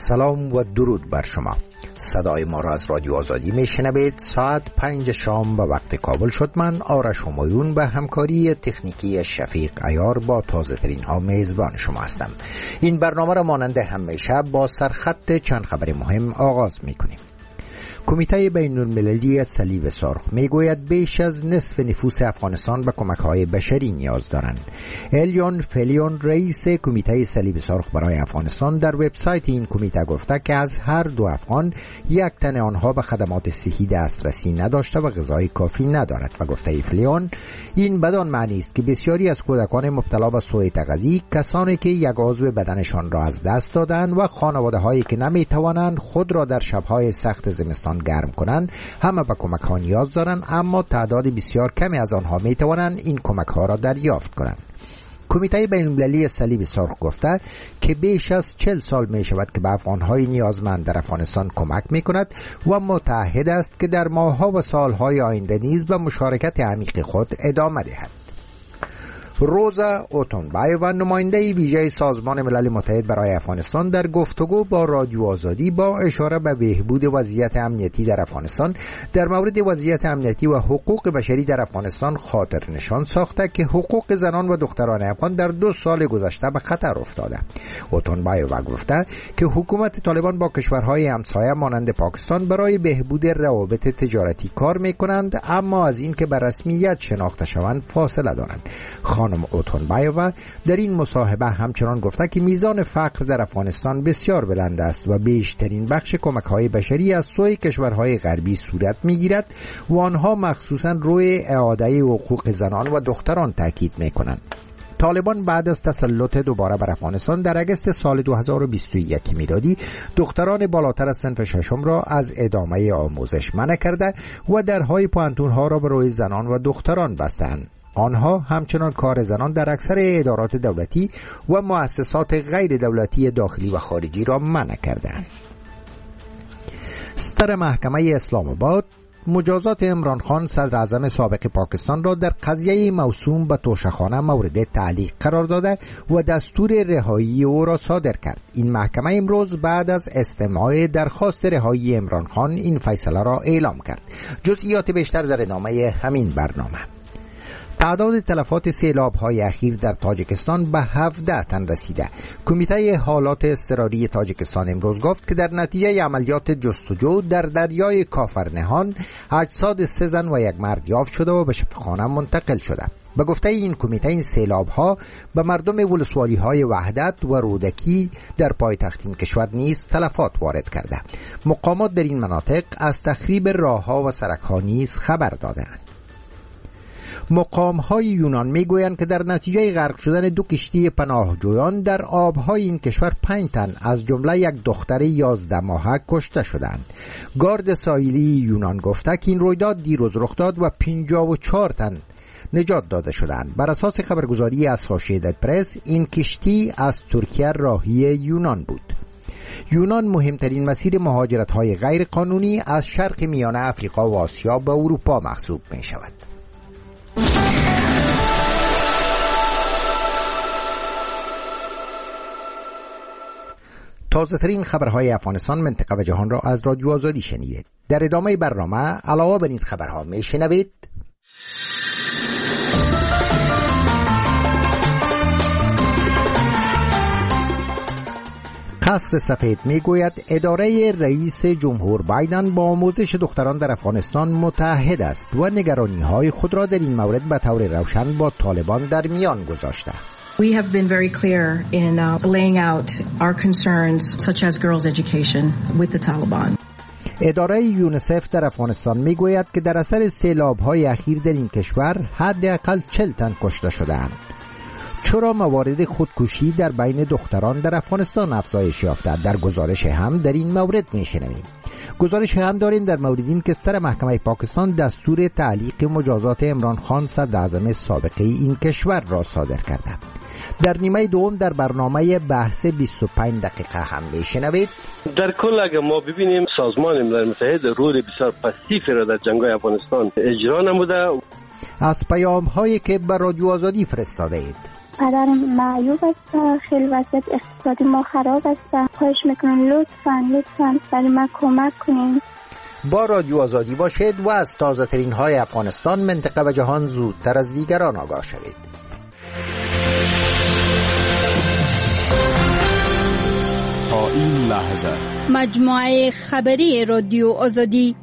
سلام و درود بر شما. صدای ما را از رادیو آزادی میشنوید. ساعت 5 شام به وقت کابل شد. من آرش همایون به همکاری تکنیکی شفیق عیار با تازه ترین ها میزبان شما هستم. این برنامه را مانند همیشه با سرخط چند خبر مهم آغاز میکنیم. کمیته بین المللی صلیب سرخ میگوید بیش از نصف نفوس افغانستان به کمک‌های بشری نیاز دارند. الیون فلیون رئیس کمیته صلیب سرخ برای افغانستان در وبسایت این کمیته گفته که از هر 2 افغان 1 تن آنها به خدمات صحی دسترسی نداشته و غذای کافی ندارد و گفته فلیون این بدان معنی است که بسیاری از کودکان مبتلا به سوء تغذیه، کسانی که یک عضو بدنشان را از دست دادند و خانواده‌هایی که نمی‌توانند خود را در شب‌های سخت زمستان گرم کنند همه به کمک ها نیاز دارند، اما تعداد بسیار کمی از آنها می توانند این کمک ها را دریافت کنند. کمیته بین المللی صلیب سرخ گفته که بیش از 40 سال می شود که به افغان‌های نیازمند در افغانستان کمک می کند و متعهد است که در ماه‌ها و سال‌های آینده نیز به مشارکت عمیق خود ادامه دهد. روزا اوتونبایووا نماینده ویژه سازمان ملل متحد برای افغانستان در گفتگو با رادیو آزادی با اشاره به بهبود وضعیت امنیتی در افغانستان در مورد وضعیت امنیتی و حقوق بشری در افغانستان خاطر نشان ساخته که حقوق زنان و دختران افغان در 2 سال گذشته به خطر افتاده. اوتونبایووا گفته که حکومت طالبان با کشورهای همسایه مانند پاکستان برای بهبود روابط تجارتی کار می‌کنند، اما از این که به رسمیت شناخته شوند فاصله دارند. خانم اوتونبایووا در این مصاحبه همچنان گفته که میزان فقر در افغانستان بسیار بلند است و بیشترین بخش کمک‌های بشری از سوی کشورهای غربی صورت می‌گیرد و آنها مخصوصاً روی اعاده حقوق زنان و دختران تاکید می‌کنند. طالبان بعد از تسلط دوباره بر افغانستان در اگست سال 2021 میلادی دختران بالاتر از صنف 6 را از ادامه آموزش منع کرده و درهای پوهنتون‌ها را برای زنان و دختران بستند. آنها همچنان کار زنان در اکثر ادارات دولتی و مؤسسات غیر دولتی داخلی و خارجی را منع کردند. صدر محکمه اسلام آباد مجازات عمران خان صدر اعظم سابق پاکستان را در قضیه موسوم به توشه‌خانه مورد تعلیق قرار داده و دستور رهایی او را صادر کرد. این محکمه امروز بعد از استماع درخواست رهایی عمران خان این فیصله را اعلام کرد. جزئیات بیشتر در ادامه همین برنامه. تعداد تلفات سیلاب‌های اخیر در تاجیکستان به 17 تن رسیده. کمیته حالات اضطراری تاجیکستان امروز گفت که در نتیجه عملیات جستجو در دریای کافرنهان اجساد 3 زن و 1 مرد یافت شده و به شفاخانه منتقل شده. به گفته این کمیته این سیلاب‌ها به مردم ولسوالی‌های وحدت و رودکی در پایتخت این کشور نیز تلفات وارد کرده. مقامات در این مناطق از تخریب راه‌ها و سرک‌ها نیز خبر دادند. مقام‌های یونان میگویند که در نتیجه غرق شدن 2 کشتی پناهجویان در آب‌های این کشور 5 تن از جمله 1 دختر 11 ماهه کشته شدند. گارد ساحلی یونان گفته که این رویداد دیروز رخ داد و 54 تن نجات داده شدند. بر اساس خبرگزاری اسوشییتد پرس این کشتی از ترکیه راهی یونان بود. یونان مهمترین مسیر مهاجرت‌های غیر قانونی از شرق میانه افریقا و آسیا به اروپا محسوب می‌شود. تازه ترین خبرهای افغانستان، منطقه و جهان را از رادیو آزادی شنیدید. در ادامه برنامه علاوه بر این خبرها میشنوید: قصر سفید میگوید اداره رئیس جمهور بایدن با آموزش دختران در افغانستان متحد است و نگرانی‌های خود را در این مورد به طور روشن با طالبان در میان گذاشته. We have been very clear in laying out our concerns such as girls' education with the Taliban. اداره یونیسف در افغانستان میگوید که در اثر سیلاب‌های اخیر در این کشور حداقل 40 تن کشته شده‌اند. چرا موارد خودکشی در بین دختران در افغانستان افزایش یافته؟ در گزارش هم در این مورد میشنویم. گزارش هم داریم در مورد این که سر محکمه پاکستان دستور تعلیق مجازات عمران خان صدر اعظم سابق این کشور را صادر کرده. در نیمه دوم در برنامه بحث 25 دقیقه هم میشنوید. در کل اگر ما ببینیم سازمان ملل متحد رول بسیار پاسیو را در جنگ‌های افغانستان اجرا نموده. از پیام هایی که بر رادیو آزادی فرستاده اید پدرم معیوب است، خیلی وضعیت اقتصادی ما خراب است. خواهش میکنم لطفاً برای من کمک کنین. با رادیو آزادی باشید و از تازه ترین های افغانستان، منطقه و جهان زودتر از دیگران آگاه شوید. تا این لحظه مجموعه خبری رادیو آزادی.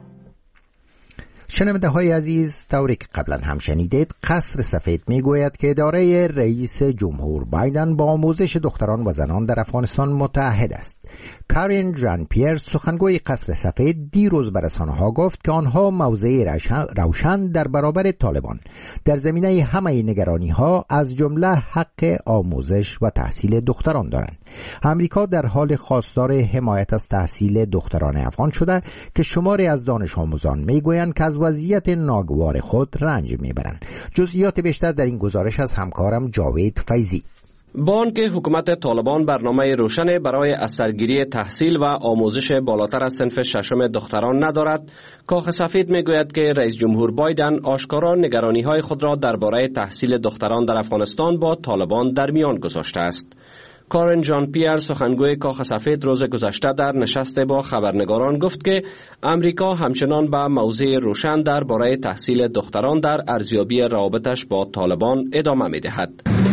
شنونده های عزیز، طوری که قبلا هم شنیدید، قصر سفید میگوید که اداره رئیس جمهور بایدن با آموزش دختران و زنان در افغانستان متعهد است. کارین ژان پیر، سخنگوی قصر سفید، دیروز به رسانه‌ها گفت که آنها موضع روشن در برابر طالبان در زمینه همه نگرانی‌ها از جمله حق آموزش و تحصیل دختران دارند. امریکا در حال خواستار حمایت از تحصیل دختران افغان شده که شماری از دانش آموزان میگویند که از وضعیت ناگوار خود رنج میبرند. جزئیات بیشتر در این گزارش از همکارم جاوید فیضی. با آنکه حکومت طالبان برنامه روشن برای از سرگیری تحصیل و آموزش بالاتر از صنف ششم دختران ندارد، کاخ سفید میگوید که رئیس جمهور بایدن آشکارا نگرانی‌های خود را درباره تحصیل دختران در افغانستان با طالبان در میان گذاشته است. کارین ژان پیر، سخنگوی کاخ سفید، روز گذشته در نشست با خبرنگاران گفت که امریکا همچنان به موضع روشن درباره تحصیل دختران در ارزیابی روابطش با طالبان ادامه می‌دهد.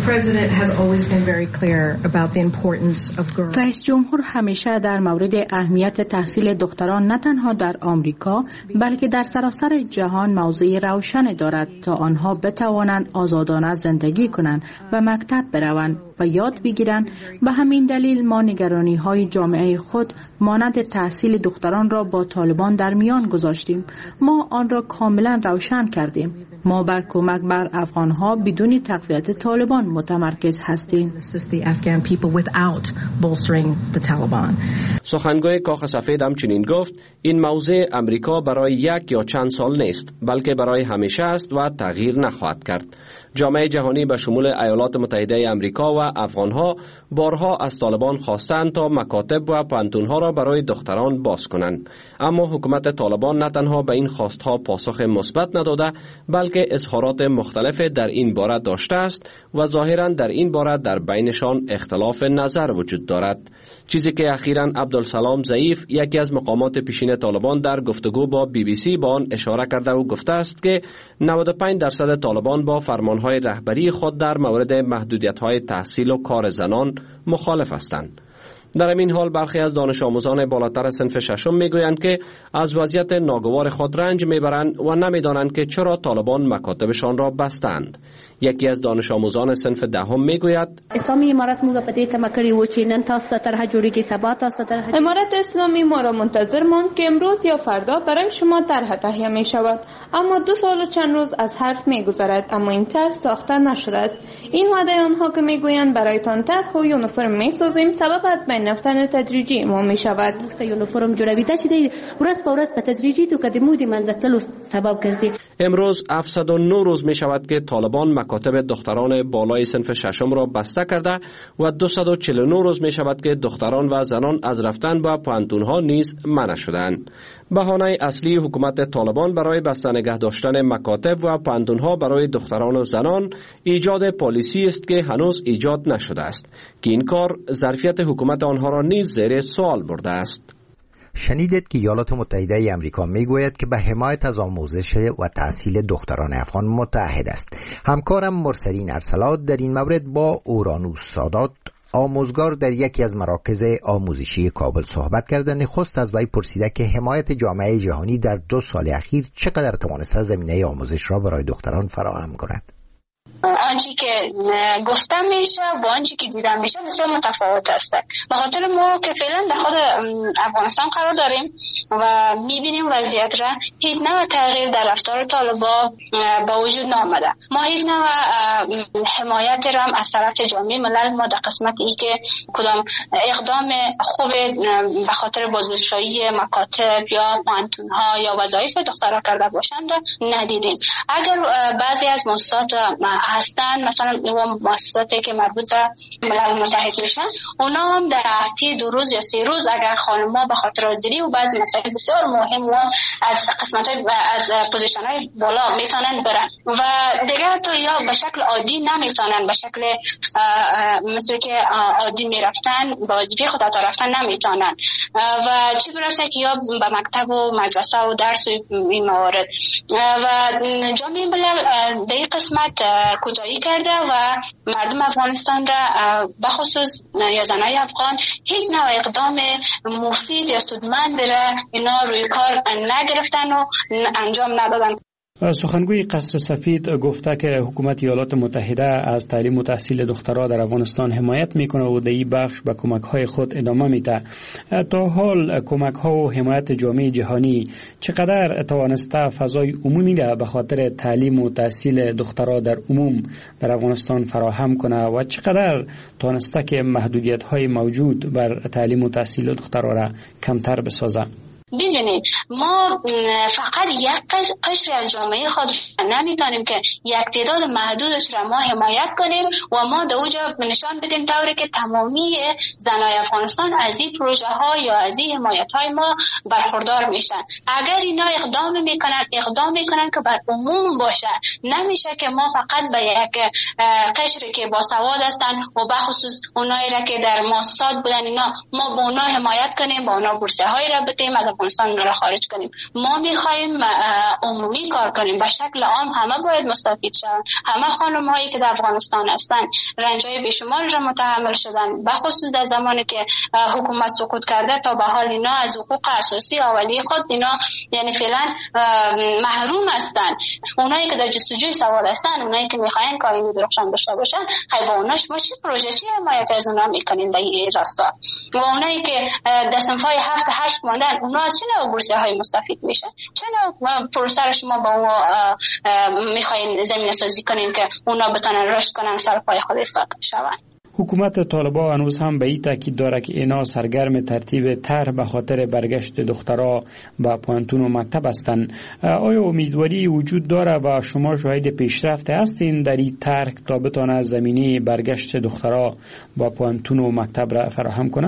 رئیس جمهور همیشه در مورد اهمیت تحصیل دختران نه تنها در آمریکا بلکه در سراسر جهان موضع روشن دارد تا آنها بتوانند آزادانه زندگی کنند و مکتب بروند و یاد بگیرند. به همین دلیل ما نگرانی‌های جامعه خود مانند تحصیل دختران را با طالبان در میان گذاشتیم. ما آن را کاملا روشن کردیم. ما بر کمک بر افغان‌ها بدون تقویت طالبان متمرکز هستیم. سخنگوی کاخ سفید همچنین گفت این موضوع امریکا برای یک یا چند سال نیست بلکه برای همیشه است و تغییر نخواهد کرد. جامعه جهانی به شمول ایالات متحده امریکا و افغان‌ها بارها از طالبان خواستند تا مکاتب و پانتون‌ها را برای دختران باز کنند، اما حکومت طالبان نه تنها به این خواستها پاسخ مثبت نداده بلکه اظهارات مختلف در این باره داشته است و ظاهراً در این باره در بینشان اختلاف نظر وجود دارد. چیزی که اخیراً عبدالسلام ضعیف، یکی از مقامات پیشین طالبان، در گفتگو با BBC با آن اشاره کرده و گفته است که 95% طالبان با فرمانهای رهبری خود در مورد محدودیت‌های تحصیل و کار زنان مخالف هستند. در این حال برخی از دانش آموزان بالاتر صنف ششم میگویند که از وضعیت ناگوار خود رنج میبرند و نمیدانند که چرا طالبان مکاتبشان را بستند. یکی از دانش آموزان صنف دهم میگوید اسلامی امارت موږ په دې تمه کړی و چې نن تاسو ته طرح جوړیږي، سبا تاسو ته طرح. امارت اسلامی ما را منتظر ماند که امروز یا فردا برای شما طرح تهیه می شود، اما 2 سال و چند روز از حرف میگذرد اما این طرح ساخته نشده است. این وعده آنها که میگویند برایتان طرح و یونیفرم میسازیم سبب از بین رفتن تدریجی ما می شود. یونیفرم جوړوي چې دی ورځ په ورځ په تدریجي توګه د مودې منځتلو سبب ګرځي. امروز 709 روز می شود که طالبان مکاتب دختران بالای صنف ششم را بسته کرده و 249 روز می شود که دختران و زنان از رفتن به پانتون‌ها نیز منع شدند. بهانه اصلی حکومت طالبان برای بسته نگه داشتن مکاتب و پانتون‌ها برای دختران و زنان ایجاد پالیسی است که هنوز ایجاد نشده است که این کار ظرفیت حکومت آنها را نیز زیر سوال برده است. شنیدید که ایالات متحده ای آمریکا میگوید که به حمایت از آموزش و تحصیل دختران افغان متعهد است. همکارم مرسلین ارسلات در این مورد با اورانوس سادات، آموزگار در یکی از مراکز آموزشی کابل، صحبت کرده. نخست از وی پرسیده که حمایت جامعه جهانی در 2 سال اخیر چقدر توانسته زمینه آموزش را برای دختران فراهم کند. آنچه که گفته میشه با آنچه که دیده میشه بسیار متفاوت است. به خاطر ما که فعلا در خود افغانستان قرار داریم و میبینیم وضعیت را هیچ نوع تغییر در رفتار طالبان با وجود نآمده. ما هیچ نوع حمایت را از طرف جامعه ملل ما در قسمت ای که کدام اقدام خوب به خاطر بازگشایی مکاتب یا پانتون‌ها یا وظایف دخترها کرده باشند ندیدیم. اگر بعضی از مؤسسات هستند، مثلا مؤسساتی که مربوط به ملل متحد میشن، اونا هم در هفته 2 روز یا 3 روز اگر خانم‌ها به خاطر حاضری و بعضی مسائل بسیار مهم و از قسمت‌های از پوزیشن‌های بالا میتونن برن و دیگه تو یا به شکل عادی نمیتونن، به شکل مثل که عادی میرفتن به وظیفه خود تا رفتن نمیتونن و چه برسه که یا به مکتب و مدرسه و درس و این موارد. و جامعه ملل در این قسمت کوتاهی کرده و مردم افغانستان را بخصوص یا زنای افغان هیچ نوع اقدام مفید یا سودمند را اینا روی کار نگرفتن و انجام ندادن. سخنگوی قصر سفید گفته که حکومت ایالات متحده از تعلیم و تحصیل دخترها در افغانستان حمایت میکنه و در این بخش به کمک‌های خود ادامه میده. تا حال کمک‌ها و حمایت جامعه جهانی چقدر توانسته فضای عمومی را به خاطر تعلیم و تحصیل دخترها در عموم در افغانستان فراهم کنه و چقدر توانسته که محدودیت‌های موجود بر تعلیم و تحصیل دخترها را کمتر بسازه؟ ببینید ما فقط یک قشر از جامعه خود نمیتونیم که یک تعداد محدودش را ما حمایت کنیم و ما در اونجا نشان بدیم طوری که تمامی زنای افغانستان از این پروژه ها یا از این حمایت های ما برخوردار میشن. اگر اینا اقدام میکنن که بر عموم باشه، نمیشه که ما فقط به یک قشری که با سواد هستن و بخصوص اونایی را که در مؤسسات بودن اینا ما با اونا حمایت کنیم، با اونا بورسیه های را بدیم، از افغانستان را خارج کنیم. ما میخوایم عمومی کار کنیم، به شکل عام همه باید مستفید شوند. همه خانم هایی که در افغانستان هستند رنج های بیشمار را متحمل شدن، به خصوص در زمانی که حکومت سقوط کرده تا به حال اینا از حقوق اساسی اولیه خود اینا یعنی فعلا محروم هستند. اونایی که در جستجوی سواد هستند، اونایی که میخواین کاری درخشان داشته باشن، خیلی با اونا شما چه پروژه چه حمایت از اونا میکنین در این راستا؟ و اونایی که در صنف‌های 7 8 ماندن، اونا از چه نوع بورسیه های مستفید میشن؟ چه نوع پروسه را شما با اونا میخواین زمینه سازی کنین که اونا بتونن رشد کنن، سر پای خود ایستاد شوند؟ حکومت طالبان هنوز هم به این تاکید داره که اینا سرگرم ترتیب طرح به خاطر برگشت دخترها به پوانتون و مکتب هستند. آیا امیدواری وجود داره و شما شاهد پیشرفت هستین در این طرح تا بتونه زمینه برگشت دخترها به پوانتون و مکتب را فراهم کنه؟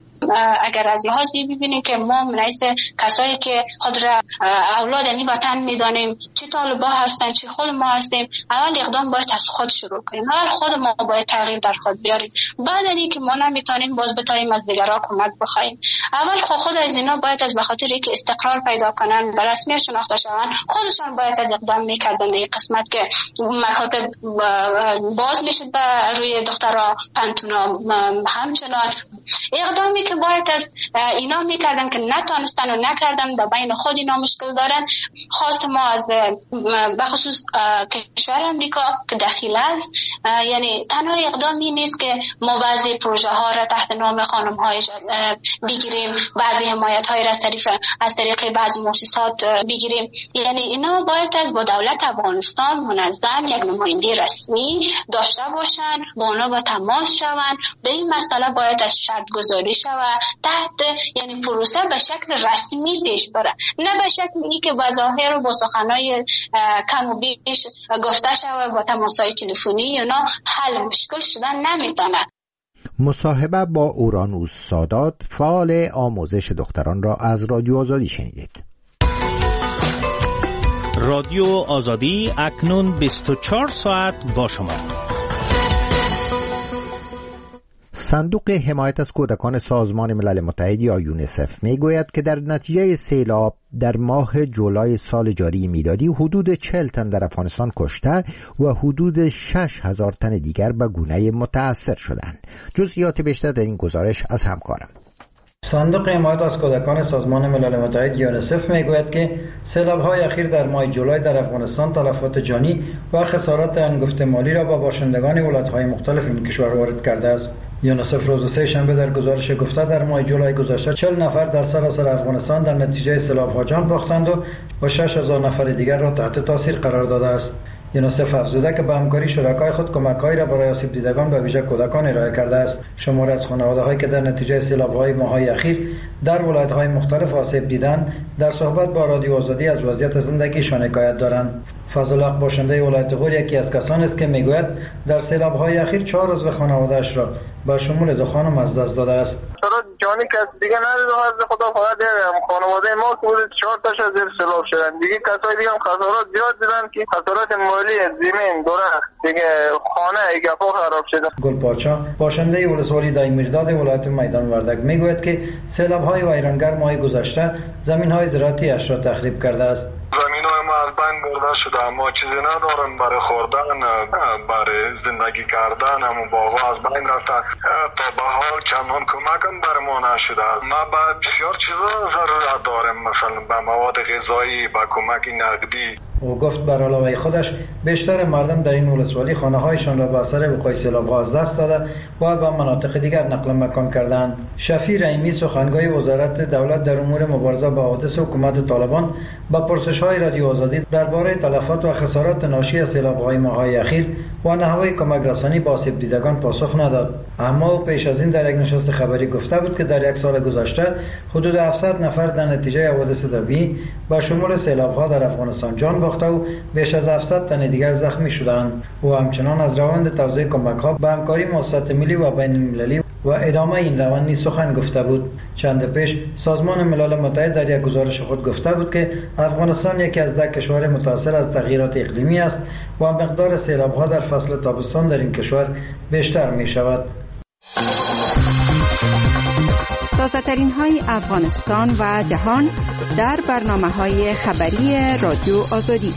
اگر از لحاظی ببینیم که ما منعیس کسایی که خود را اولاد می وطن میدانیم، چه طالبا هستن چه خود ما هستیم، اول اقدام باید از خود شروع کنیم. اول خود ما باید تغییر در خود بیاریم، بعد از اینکه ما نمیتونیم باز بتاییم از دیگران کمک بخوایم. اول خود از اینا باید از بخاطر اینکه استقرار پیدا کنن، به رسمیت شناخته شوند، خودشان باید از اقدام میکردن. این قسمت که مکاتب باز میشد به روی دخترها، پنتونا همچنان اقدامی که باید از اینا میکردن که نتونستن و نکردن، در بین خود اینا مشکل دارن. خواست ما از بخصوص کشور امریکا که دخیل است، یعنی تنها اقدامی نیست که ما بعضی پروژه ها را تحت نام خانم های بگیریم، بعضی حمایت های را از طریق بعضی مؤسسات بگیریم. یعنی اینا باید از با دولت افغانستان منظم یک نماینده رسمی داشته باشن، با اونا با تماس شوند. به این مسئله باید از شرط گذاری شود، تحت یعنی پروسه به شکل رسمی پیش بره، نه به شکلی که با ظاهر و با سخنای کم و بیش گفته شود با تماسهای تلفنی اینا حل مشکل شدن نمیتونه. مصاحبه با اورانوس سادات، فعال آموزش دختران را از رادیو آزادی شنیدید. رادیو آزادی اکنون 24 ساعت با شما. صندوق حمایت از کودکان سازمان ملل متحد یا یونیسف میگوید که در نتیجه سیلاب در ماه جولای سال جاری میلادی حدود 40 تن در افغانستان کشته و حدود 6,000 تن دیگر به گونه متاثر شدند. جزئیات بیشتر در این گزارش از همکارم. صندوق حمایت از کودکان سازمان ملل متحد یونیسف میگوید که سیلاب‌های اخیر در ماه جولای در افغانستان تلفات جانی و خسارات انگفت مالی را با باشندگان ولایت‌های مختلف این کشور وارد کرده است. یونیسف روز سه‌شنبه در گزارش گفته در ماه جولای گذشته 40 نفر در سراسر افغانستان در نتیجه سیلاب‌ها جان باختند و 6,000 نفر دیگر را تحت تاثیر قرار داده است. یونیسف افزوده که با همکاری شرکای خود کمک‌هایی را برای آسیب دیدگان به ویژه کودکان ارائه کرده است. شماری از خانواده‌هایی که در نتیجه سیلاب‌های ماه‌های اخیر در ولایت‌های مختلف آسیب دیدند، در صحبت با رادیو آزادی از وضعیت زندگیشان حکایت دارند. فضلق باشنده ولایت غور یکی از کسانی است که میگوید در سیلاب‌های اخیر 4 عضو خانواده‌اش را به شمول دو خانم از دست داده است. چرا جانی کس دیگه ندید و از خدا فقط خانواده ما که بود 4 تاش از زیر سیلاب شدن. دیگه کسای دیگه هم خسارات زیاد دیدن که خسارات مالی زمین درخت دیگه خانه گپا خراب شده. گل پاچا باشنده ولسوالی دایمیرداد ولایت میدان وردک میگوید که سیلاب‌های ویرانگر ماه گذشته زمین‌های زراعتی اش را تخریب کرده است. زمین‌های ما از بین برده شده، ما چیزی نداریم برای خوردن، برای زندگی کردن، همون باغ‌ها از بین رفته. تا به حال چندان کمک هم برای ما نشده. ما به بسیار چیزا ضرورت داریم، مثلا به مواد غذایی، به کمک نقدی. او گفت بر علاوه خودش بیشتر مردم در این ولسوالی خانه‌هایشان را به اثر وقوع سیلاب‌ها از دست داده و به مناطق دیگر نقل مکان کردند. شفیع رحیمی سخنگوی وزارت دولت در امور مبارزه با حوادث حکومت طالبان با پرسش‌های رادیو آزادی درباره تلفات و خسارات ناشی از سیلاب‌های ماه‌های اخیر و نحوه کمک رسانی به آسیب دیدگان پاسخ نداد. اما او پیش از این در یک نشست خبری گفته بود که در یک سال گذشته حدود 700 نفر در نتیجه حوادث طبیعی با شمول سیلاب‌ها در افغانستان جان باخته و بیش از 700 تن دیگر زخمی شدند. او همچنان از روند توزیع کمک‌ها به همکاری موسسات ملی و بین‌المللی و ادامه این روند نیز سخن گفته بود. چند پیش سازمان ملل متحد در یک گزارش خود گفته بود که افغانستان یکی از 10 کشور متاثر از تغییرات اقلیمی است و مقدار سیلاب‌ها در فصل تابستان در این کشور بیشتر می‌شود. تازه‌ترین های افغانستان و جهان در برنامه‌های خبری رادیو آزادی.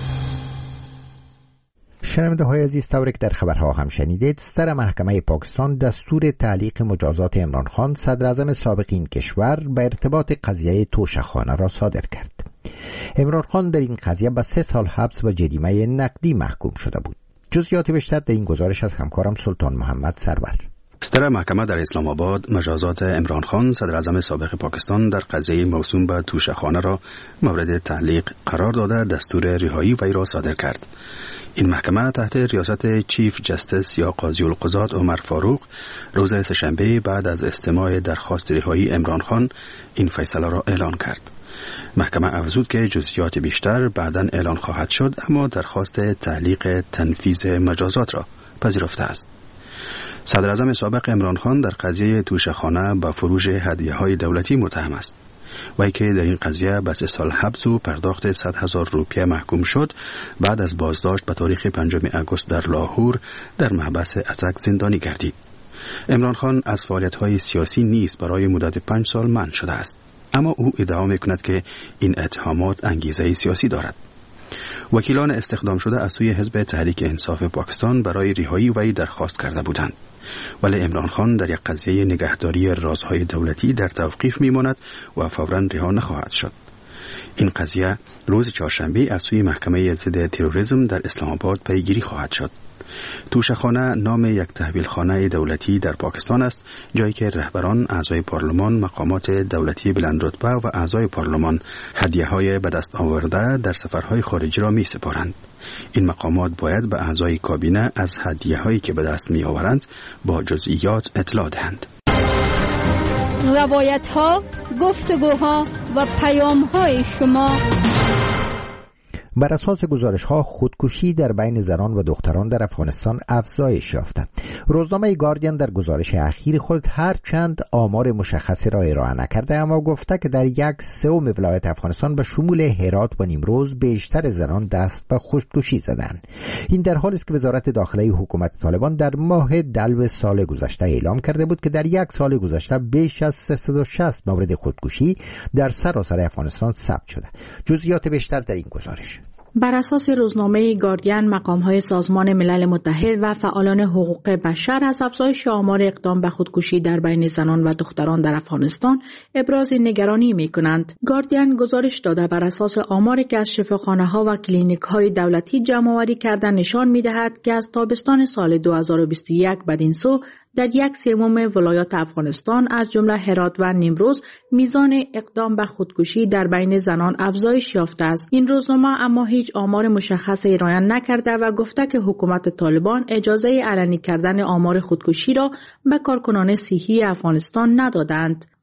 شنونده های عزیز، طوری که در خبرها هم شنیدید، ستر محکمه پاکستان دستور تعلیق مجازات عمران خان صدر اعظم سابق این کشور به ارتباط قضیه توشه‌خانه را صادر کرد. عمران خان در این قضیه به 3 سال حبس و جریمه نقدی محکوم شده بود. جزئیات بیشتر در این گزارش از همکارم سلطان محمد سرور. ستر محکمه در اسلام آباد مجازات عمران خان صدر اعظم سابق پاکستان در قضیه موسوم به توشه‌خانه را مورد تعلیق قرار داده دستور رهایی وی را صادر کرد. این محکمه تحت ریاست چیف جستس یا قاضی القضات عمر فاروق روز سه‌شنبه بعد از استماع درخواست رهایی عمران خان این فیصله را اعلان کرد. محکمه افزود که جزئیات بیشتر بعداً اعلان خواهد شد، اما درخواست تعلیق تنفیذ مجازات را پذیرفته است. صدر اعظم سابق عمران خان در قضیه توشه‌خانه با فروش هدیه‌های دولتی متهم است. وی که در این قضیه به 3 سال حبس و پرداخت 100,000 روپیه محکوم شد، بعد از بازداشت به تاریخ 5 آگوست در لاهور در محبس ازک زندانی گردید. عمران خان از فعالیت‌های سیاسی نیز برای مدت 5 سال منع شده است، اما او ادعا می‌کند که این اتهامات انگیزه سیاسی دارد. وکیلان استخدام شده از سوی حزب تحریک انصاف پاکستان برای رهایی وی درخواست کرده بودند، ولی عمران خان در یک قضیه نگهداری رازهای دولتی در توقیف میماند و فوراً رها نخواهد شد. این قضیه روز چهارشنبه از سوی محکمه ضد تروریسم در اسلام آباد پیگیری خواهد شد. توشه‌خانه نام یک تحویلخانه دولتی در پاکستان است، جایی که رهبران، اعضای پارلمان، مقامات دولتی بلندرتبه و اعضای پارلمان هدیه‌های به دست آورده در سفرهای خارجی را می‌سپارند. این مقامات باید به اعضای کابینه از هدیه‌هایی که به دست می‌آورند با جزئیات اطلاع دهند. روایت‌ها، گفتگوها و پیام‌های شما. بر اساس گزارش‌ها خودکشی در بین زنان و دختران در افغانستان افزایش یافته. روزنامه گاردین در گزارش اخیر خود هرچند آمار مشخصی را ارائه نکرده، اما گفته که در 1/3 ولایت افغانستان به شمول هرات و نیمروز بیشتر زنان دست به خودکشی زدند. این در حالی است که وزارت داخله حکومت طالبان در ماه دلو سال گذشته اعلام کرده بود که در 1 سال گذشته بیش از 360 مورد خودکشی در سراسر افغانستان ثبت شده. جزئیات بیشتر در این گزارش. بر اساس روزنامه گاردین، مقام‌های سازمان ملل متحد و فعالان حقوق بشر از افزایش آمار اقدام به خودکشی در بین زنان و دختران در افغانستان ابراز نگرانی می‌کنند. گاردین گزارش داده بر اساس آماری که از شفاخانه‌ها و کلینیک‌های دولتی جمع‌آوری کرده نشان می‌دهد که از تابستان سال 2021 بدین سو در 1/3 ولایات افغانستان از جمله هرات و نیمروز میزان اقدام به خودکشی در بین زنان افزایش یافته است. این روزنامه اما هیچ آمار مشخص ارائه نکرده و گفته که حکومت طالبان اجازه علنی کردن آمار خودکشی را به کارکنان صحی افغانستان ندادند.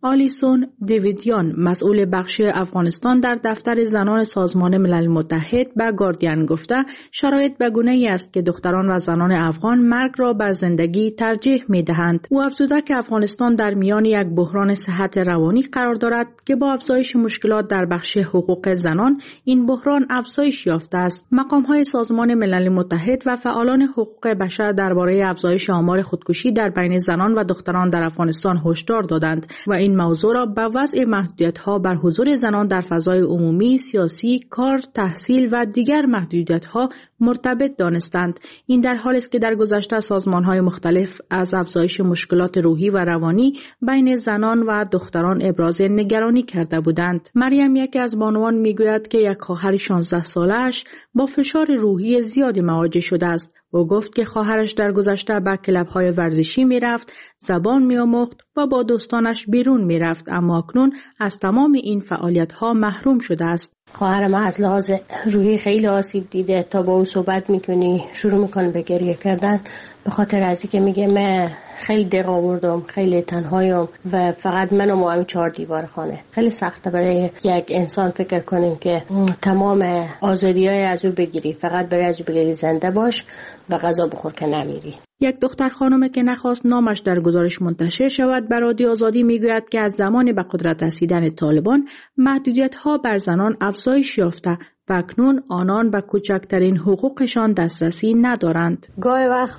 آلیسون دیویدیان، مسئول بخش افغانستان در دفتر زنان سازمان ملل متحد، به گاردین گفته شرایط به گونه‌ای است که دختران و زنان افغان مرگ را بر زندگی ترجیح می‌دهند. او افزوده که افغانستان در میان یک بحران صحت روانی قرار دارد که با افزایش مشکلات در بخش حقوق زنان این بحران افزایش یافته است. مقام‌های سازمان ملل متحد و فعالان حقوق بشر درباره افزایش آمار خودکشی در بین زنان و دختران در افغانستان هشدار دادند و این موضوع را به وضع محدودیت‌ها بر حضور زنان در فضای عمومی، سیاسی، کار، تحصیل و دیگر محدودیت‌ها مرتبط دانستند. این در حالی است که در گذشته سازمان‌های مختلف از افزایش مشکلات روحی و روانی بین زنان و دختران ابراز نگرانی کرده بودند. مریم، یکی از بانوان، میگوید که یک خواهر 16 ساله‌اش با فشار روحی زیادی مواجه شده است. او گفت که خواهرش در گذشته به کلب‌های ورزشی می‌رفت، زبان می‌آموخت و با دوستانش بیرون می‌رفت، اما اکنون از تمام این فعالیت‌ها محروم شده است. خواهر ما از لحاظ روحی خیلی آسیب دیده. تا با او صحبت می‌کنی شروع می‌کنه به گریه کردن، به خاطر از اینکه میگه من خیلی دق آوردم، خیلی تنهایم و فقط من و همین 4 دیوار خانه. خیلی سخته برای یک انسان فکر کنیم که تمام آزادی‌های از او بگیری، فقط برای از او بگیری زنده باش و غذا بخور که نمیری. یک دختر خانم که نخواست نامش در گزارش منتشر شود به رادیو آزادی میگوید که از زمان به قدرت رسیدن طالبان محدودیت‌ها بر زنان افزایش یافته و اکنون آنان به کوچکترین حقوقشان دسترسی ندارند. گاهی وقت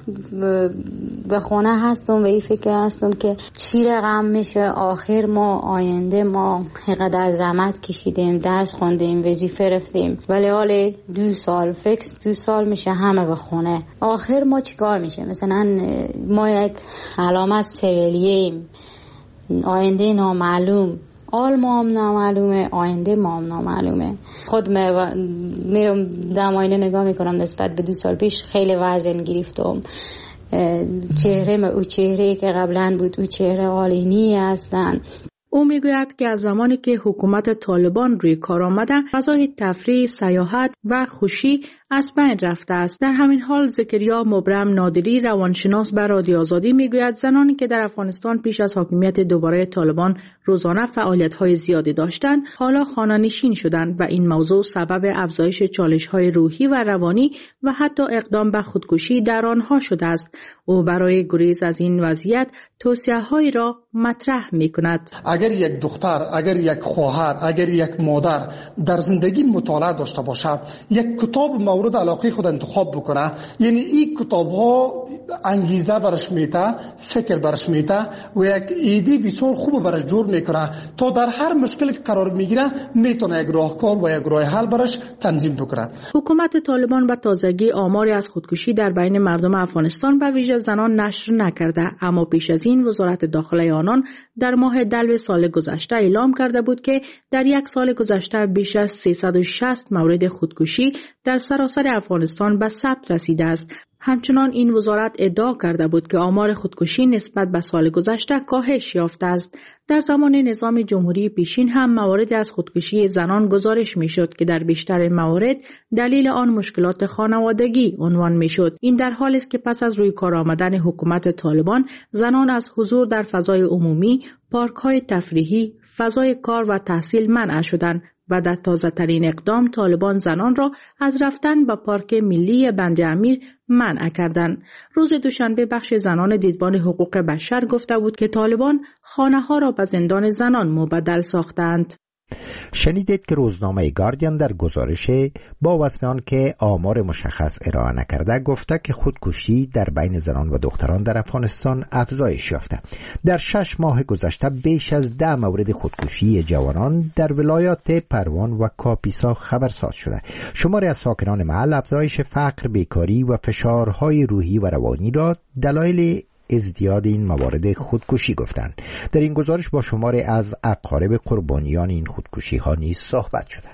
به خونه هستم و این فکر هستم که چی رقم میشه، آخر ما آینده ما اینقدر زحمت کشیدیم، درس خوندیم، وظیفه رفتیم، ولی حالا 2 سال فکس 2 سال میشه همه به خونه. آخر ما چیکار میشه؟ مثلا ما یک علامت سویلیم، آینده نامعلوم، آل ما هم نامعلومه، آینده ما هم نامعلومه. خود میرم دماینه نگاه میکنم نسبت به 2 سال پیش خیلی وزن گرفتم. چهره او چهره که قبلا بود او چهره آلینی هستن. او میگوید که از زمانی که حکومت طالبان روی کار آمده فضای تفریح، سیاحت و خوشی از بین رفته است. در همین حال زکریا مبرم نادری، روانشناس، به رادیو آزادی میگوید زنانی که در افغانستان پیش از حاکمیت دوباره طالبان روزانه فعالیت‌های زیادی داشتند حالا خانه‌نشین شدند و این موضوع سبب افزایش چالش‌های روحی و روانی و حتی اقدام به خودکشی در آنها شده است. او برای گریز از این وضعیت توصیه‌هایی را مطرح می‌کند. اگر یک دختر، اگر یک خواهر، اگر یک مادر در زندگی مطالعه داشته باشد، یک کتاب مورد علاقه خود انتخاب بکنه، یعنی این کتاب ها انگیزه برش میده، فکر برش میده و یک ایده بسیار خوب برش جور میکنه تا در هر مشکلی که قرار میگیره میتونه یک راهکار و یک راه حل برش تنظیم بکنه. حکومت طالبان به تازگی آماری از خودکشی در بین مردم افغانستان به ویژه زنان نشر نکرده، اما پیش از این وزارت داخله آنان در ماه دلو سال گذشته اعلام کرده بود که در یک سال گذشته بیش از 360 مورد خودکشی در سراسر افغانستان به ثبت رسیده است. همچنان این وزارت ادعا کرده بود که آمار خودکشی نسبت به سال گذشته کاهش یافته است. در زمان نظام جمهوری پیشین هم موارد از خودکشی زنان گزارش میشد که در بیشتر موارد دلیل آن مشکلات خانوادگی عنوان میشد. این در حالی است که پس از روی کار آمدن حکومت طالبان زنان از حضور در فضای عمومی، پارک‌های تفریحی، فضای کار و تحصیل منع شدند و در تازه‌ترین اقدام طالبان زنان را از رفتن به پارک ملی بند امیر منع کردند. روز دوشنبه بخش زنان دیدبان حقوق بشر گفته بود که طالبان خانه‌ها را به زندان زنان مبدل ساختند. شنیدید که روزنامه گاردین در گزارش با وصف آن که آمار مشخص ارائه نکرده گفته که خودکشی در بین زنان و دختران در افغانستان افزایش یافته. در 6 ماه گذشته بیش از 10 مورد خودکشی جوانان در ولایات پروان و کاپیسا خبرساز شده. شماری از ساکنان محل افزایش فقر، بیکاری و فشارهای روحی و روانی را دلایل ازدیاد این موارد خودکشی گفتند. در این گزارش با شماری از اقارب قربانیان این خودکشی ها نیز صحبت شده.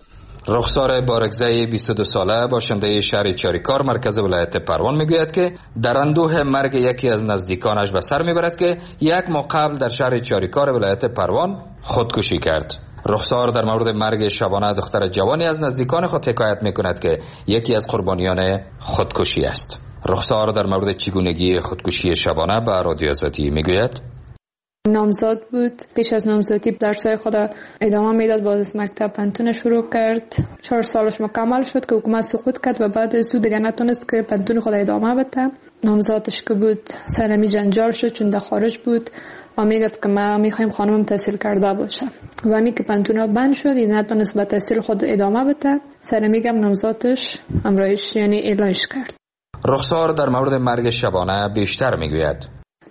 رخسار بارگزای 22 ساله باشنده شهر چاریکار مرکز ولایت پروان میگوید که در اندوه مرگ یکی از نزدیکانش به سر میبرد که یک ماه قبل در شهر چاریکار ولایت پروان خودکشی کرد. رخسار در مورد مرگ شبانه دختر جوانی از نزدیکان خود حکایت میکند که یکی از قربانیان خودکشی است. رخسار در مورد چگونگی خودکشی شبانه به رادیو آزادی میگوید نامزد بود. پیش از نامزدی درسای خود ادامه میداد، باز از مکتب پنتون شروع کرد. 4 سالش مکمل شد که حکومت سقوط کرد و بعد از دیگه نتونست که پنتون خود ادامه بده. نامزدش که بود سرمی جنجال شد چون در خارج بود و میگفت که ما میخوایم خانمم تحصیل کرده باشه و امی که پنتون بند شد این نتونست به تحصیل خود ادامه بده. سرمی هم نامزدش امرایش یعنی اعلانش کرد. رخسار در مورد مرگ شبانه بیشتر میگوید.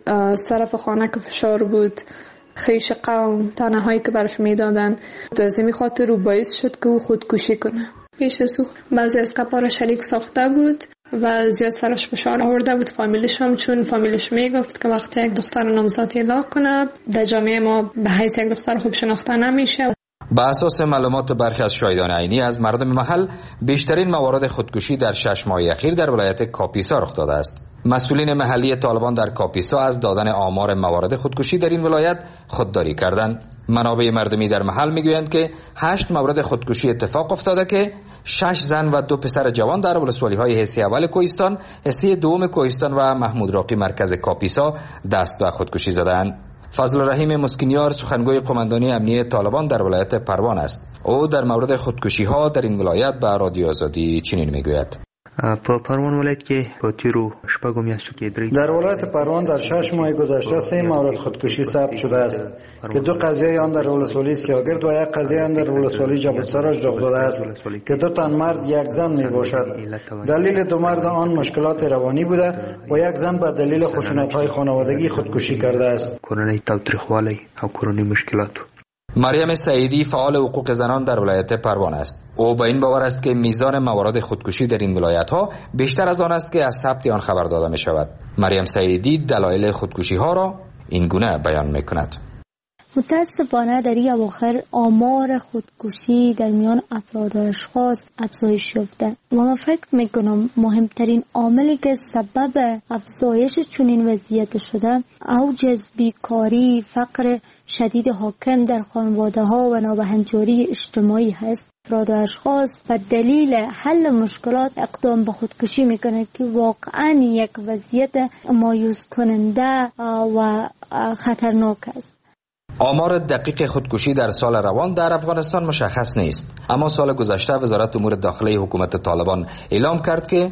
طرف خانه که فشار بود، خیش قوم، تنهایی که برش میدادن، از این خاطر رو باعث شد که او خودکشی کنه. پیش از او بعضی از کپار شریک ساخته بود و زیاد سرش فشار آورده بود فامیلش هم، چون فامیلش میگفت که وقتی یک دختر نامزد اعلام کنه در جامعه ما به حیث یک دختر خوب شناخته نمیشه. به اساس معلومات برخی از شاهدان عینی از مردم محل، بیشترین موارد خودکشی در 6 ماه اخیر در ولایت کاپیسا رخ داده است. مسئولین محلی طالبان در کاپیسا از دادن آمار موارد خودکشی در این ولایت خودداری کردند. منابع مردمی در محل میگویند که 8 مورد خودکشی اتفاق افتاده که 6 زن و 2 پسر جوان در ولسوالی‌های حصه اول کوهستان، حصه دوم کوهستان و محمود راقی مرکز کاپیسا دست به خودکشی زدند. فضل رحیم مسکینیار سخنگوی قماندانی امنیه طالبان در ولایت پروان است. او در مورد خودکشی ها در این ولایت به رادیو آزادی چنین میگوید. پروان ولایت کې په تیرو شپږو میاشتو کې در ولایت پروان در 6 ماه گذشته 3 مورد خودکشی ثبت شده است که 2 قضیه آن در ولسوالی سیاگرد و 1 قضیه آن در ولسوالی جبل سراج رخ داده است که 2 تن مرد 1 زن می باشد. دلیل 2 مرد آن مشکلات روانی بوده و 1 زن به دلیل خشونت‌های خانوادگی خودکشی کرده است. کورنۍ تاوتریخوالی او کورنۍ مشکلات. مریم سعیدی فعال حقوق زنان در ولایت پروان است. او به این باور است که میزان موارد خودکشی در این ولایت ها بیشتر از آن است که از ثبت آن خبر داده می شود. مریم سعیدی دلایل خودکشی ها را این گونه بیان می کند. متاسفانه در این اواخر آمار خودکشی در میان افراد و اشخاص افزایش یافته و من فکر میکنم مهمترین عاملی که سبب افزایش چنین وضعیت شده اوج از بیکاری، فقر شدید حاکم در خانواده ها و نابهنجاری اجتماعی هست. افراد و اشخاص و دلیل حل مشکلات اقدام به خودکشی میکنه که واقعا یک وضعیت مایوس کننده و خطرناک است. آمار دقیق خودکشی در سال روان در افغانستان مشخص نیست، اما سال گذشته وزارت امور داخلی حکومت طالبان اعلام کرد که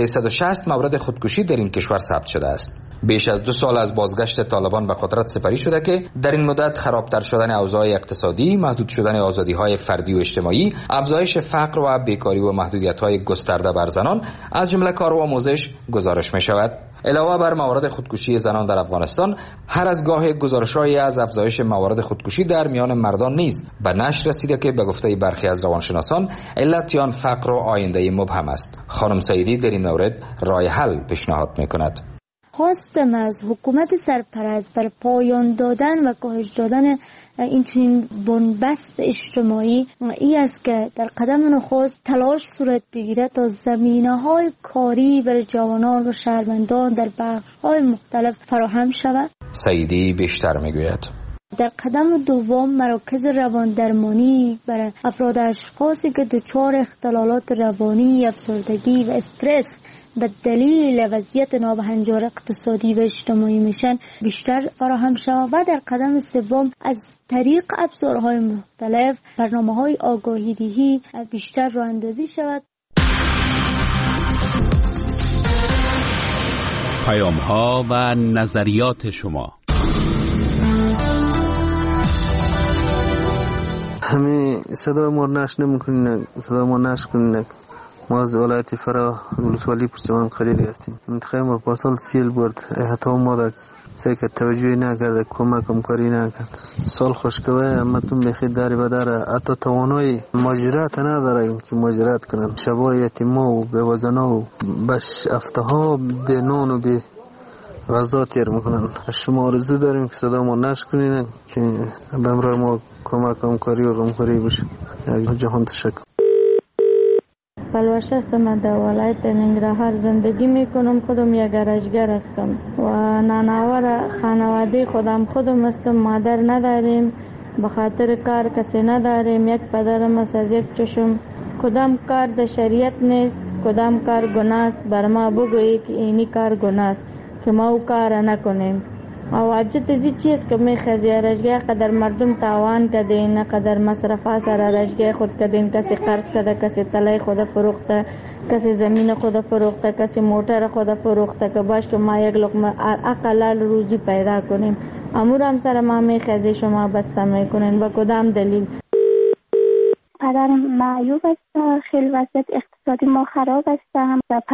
360 مورد خودکشی در این کشور ثبت شده است. بیش از 2 سال از بازگشت طالبان به قدرت سپری شده که در این مدت خرابتر شدن اوضاع اقتصادی، محدود شدن آزادی‌های فردی و اجتماعی، افزایش فقر و بیکاری و محدودیت‌های گسترده بر زنان از جمله کار و آموزش گزارش می‌شود. علاوه بر موارد خودکشی زنان در افغانستان، هر از گاه گزارش‌هایی از افزایش موارد خودکشی در میان مردان نیز به نشر رسیده که به گفته برخی از روانشناسان علت آن فقر و آینده مبهم است. خانم سعیدی در این مورد راه حل پیشنهاد می‌کند. خواستم از حکومت سرپرست بر پایان دادن و کاهش دادن این چنین بنبست اجتماعی ای است که در قدم نخست تلاش صورت بگیرد تا زمینه‌های کاری برای جوانان و شهروندان در بخش‌های مختلف فراهم شود. سعیدی بیشتر میگوید. در قدم دوم مراکز روان درمانی برای افراد اشخاصی که دچار اختلالات روانی، افسردگی و استرس به دلیل وضعیت نابهنجار اقتصادی و اجتماعی میشن بیشتر فراهم شود و در قدم سوم از طریق ابزارهای مختلف برنامه‌های آگاهی دهی بیشتر راه اندازی شود. پیام‌ها و نظریات شما. همین صدا ما نشنه میکنین، صدا ما نشکنین. ما از ولایت فرا ولسوالی پشتوان قریبی هستیم. منطقه ما پارسال سیل برد، حتی ما در سعی که توجهی نکرده، کمک کاری نکرد. سال خوشگوه اما تون بخید داری بداره، حتی توانای ماجرات نداره این که ماجرات کنن. شبای یتیما و بیوزنا و بش افتها به نان و به غذا تیر میکنن. شما آرزو داریم که صدا ما نشکنین که به امرای ما کمک کاری و غمخوری بشه. جهان تشکر. پلوش هستم، در ولایت ننگرهار زندگی میکنم. خودم یک گرجگر هستم و نانآور خانواده خودم هستم. مادر نداریم، به خاطر کار کسی نداریم. یک پدرم است از یک چشم. کدام کار در شریعت نیست، کدام کار گناه است. بر ما بگویی که اینی کار گناه است که ما او کار نکنیم. و واجد زی چیز که میخوازی رشگاه قدر مردم تاوان کدین، قدر مصرفا سر رشگاه خود کدین، کسی قرض کده، کسی طلای خود فروخته، کسی زمین خود فروخته، کسی موتر خود فروخته که باش که ما یک لقمه اقلال روزی پیدا کنیم. امور هم سر ما میخوازی شما بسته میکنین با کدام دلیل؟ پدرم معیوب است، خیلی وضعیت اقتصادی ما خراب است.